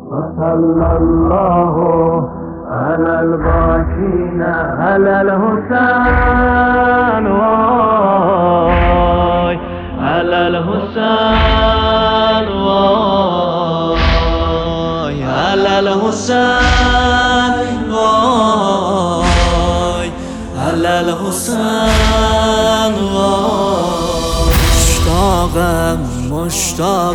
وصلى الله على الباكين على الحسين واي على الحسين واي على الحسين واي على الحسين واي مشتاق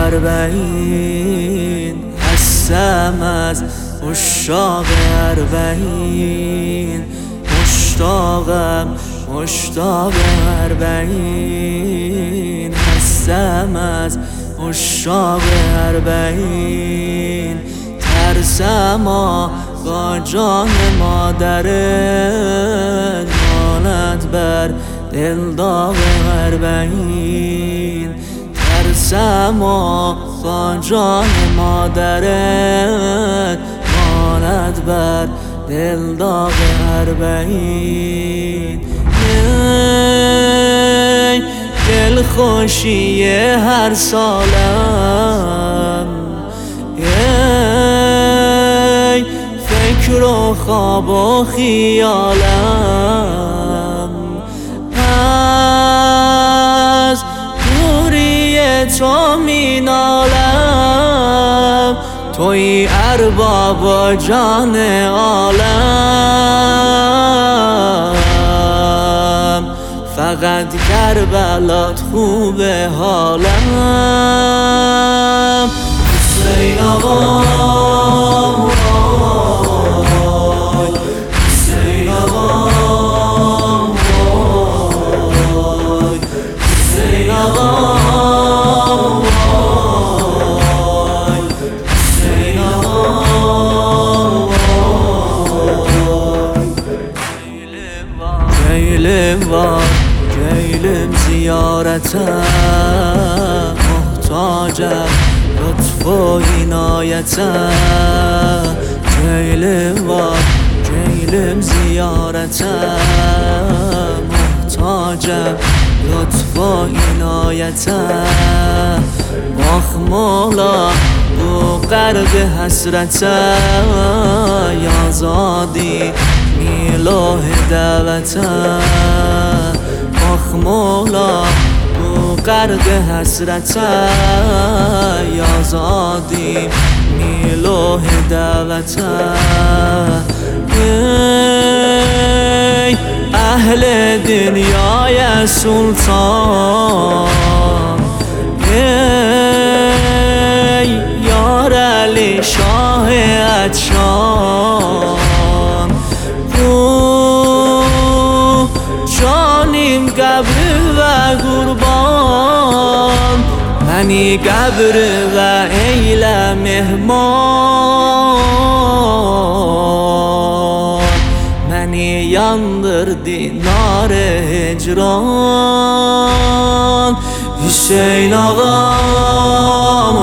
اربعین هستم از مشتاق اربعین مشتاق اربعین هستم از مشتاق اربعین ترسم با جان مادرت ماند بر دل داغ اربعین ترسم با جان مادرت ماند بر دل داغ اربعین دل خوشی هر سالم فکر و خواب و خیالم از دوری تو می نالم توی ارباب و جان عالم فقط کربلات خوب حالم حسین آقا جیلم زیارتم محتاجم لطف و عنایتم جیلم زیارتم محتاجم لطف و عنایتم باخ مولا بو غرق حسرتم یازادی میلوه دعوتم باخ مولا بو غرق حسرتم یازادی میلوه دعوتم اهل دنیای سلطان یار علی شاه عطشان جانیم قبر و قربان منی قبر و ایل مهمان منی yandırdı nar hicran Hüseyin ağam